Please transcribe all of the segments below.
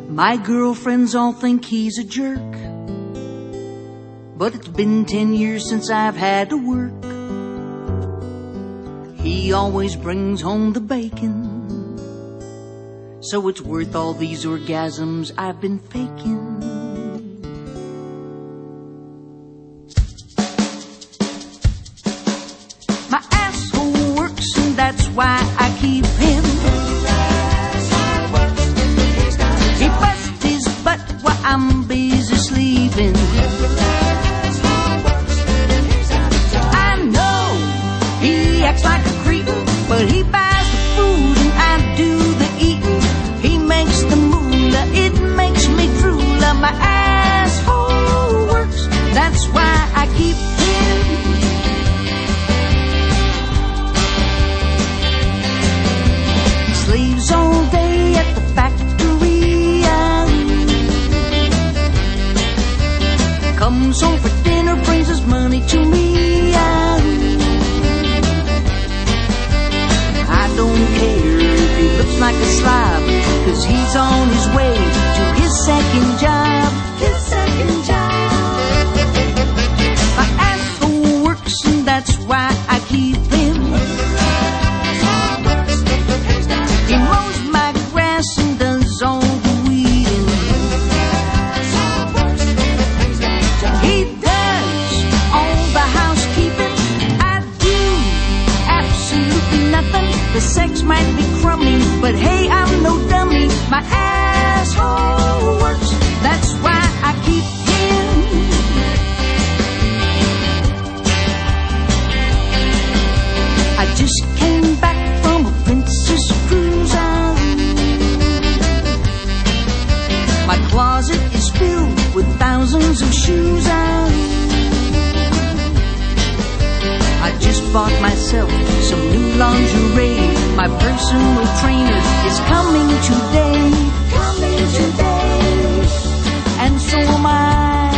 My girlfriends all think he's a jerk, but it's been 10 years since I've had to work. He always brings home the bacon, so it's worth all these orgasms I've been faking. My asshole works and that's why I keep him. He busts his butt while I'm busy sleeping. I know he acts like a cretin, but he buys the food and I do the eating. He makes the moolah, it makes me droolah. My asshole works, that's why I keep him. He slaves all day at the factory. Comes home for dinner, brings his money to me. I don't care if he looks like a slob, 'cause he's on his way to his second job. His second job. My asshole works and that's why I keep him. He mows my grass and does all the weeding. He does all the housekeeping. I do absolutely nothing. The sex might be crummy, but hey, I'm no dummy. My asshole works, that's why I keep him. I just came back from a princess cruise. My closet is filled with thousands of shoes. I just bought myself some new lingerie. My personal trainer is coming today. Coming today. And so am I.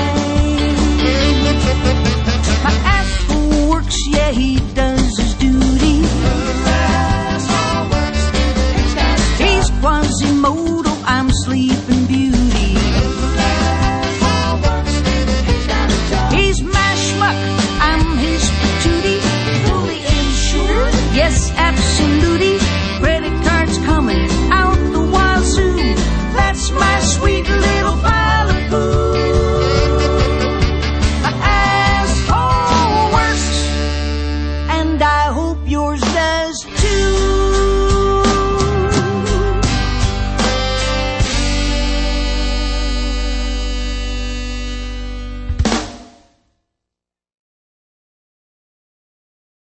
My asshole works, yeah, he does his duty. He's Quasimodo, I'm sleeping